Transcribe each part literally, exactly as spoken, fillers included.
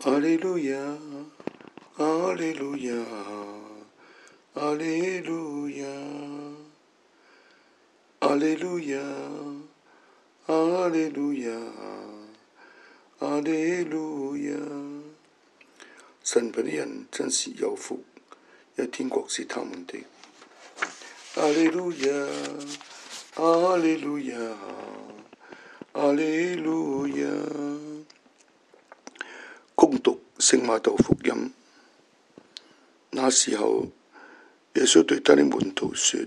阿利路亞，阿利路亞，阿利路亞，阿利路亞，阿利路亞，阿利路亞。神貧的人真是有福，因為天國是他們的。阿利路亞，阿利路亞，阿利路亞。恭讀聖瑪竇福音。那時候，耶穌對他的門徒說：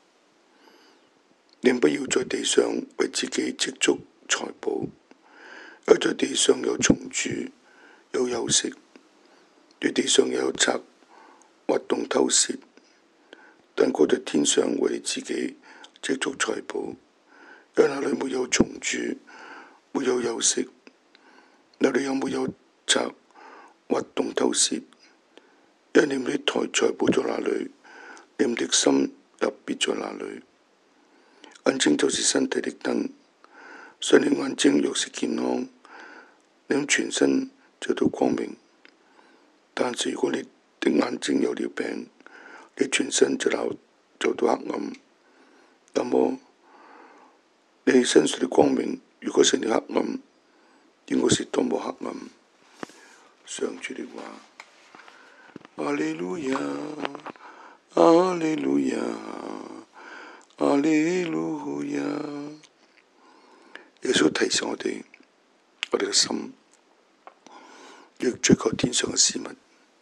你們不要在地上為自己積蓄財寶，因為在地上有蟲蛀，有鼬蝕，對地上也有賊挖洞偷竊。但過在天上為自己積蓄財寶，因為那裡沒有蟲蛀，沒有鼬蝕，那裡又沒有賊挖洞偷竊。因為你們的財寶在哪裡，你們的心也必在哪裡。眼睛就是身體的燈，所以你眼睛若是健康，你們全身就都光明；但是如果你的眼睛有了病，你全身就就都黑暗。那麼你身上的光明如果成了黑暗，應該是多麼黑暗。上主的話。阿利路亞，阿利路亞，阿利路亞。耶穌提醒我哋，我哋嘅心要追求天上嘅事物，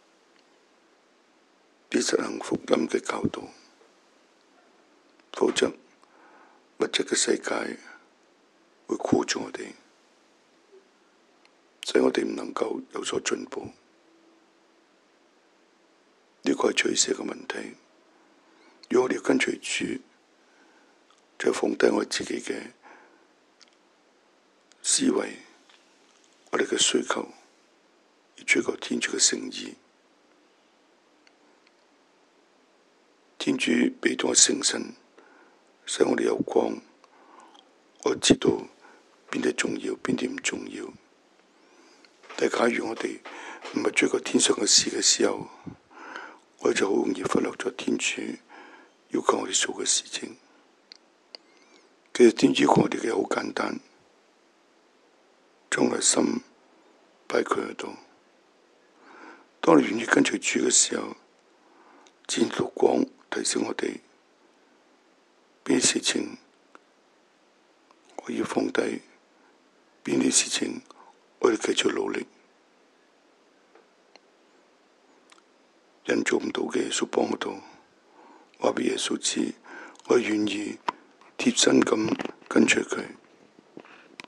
要實行福音嘅教導，否則物質嘅世界會箍住我哋，使我哋唔能夠有所進步。呢個係取捨嘅問題。如果我哋要跟隨主，就放低我自己嘅思維，我哋嘅需求，而追求天主嘅聖意。天主俾咗我聖神，使我哋有光，我知道邊啲重要，邊啲唔重要。但假如我哋唔係追求天上嘅事嘅時候，我哋就好容易忽略咗天主要求我哋做嘅事情。其實天主要求我哋嘅好簡單，將我哋心擺喺佢嗰度。當你願意跟隨主嘅時候，自然道光提醒我哋邊啲事情我要放低，邊啲事情我哋繼續努力。人做唔到嘅，耶穌幫我到，話俾耶穌知，我願意貼身咁跟隨佢。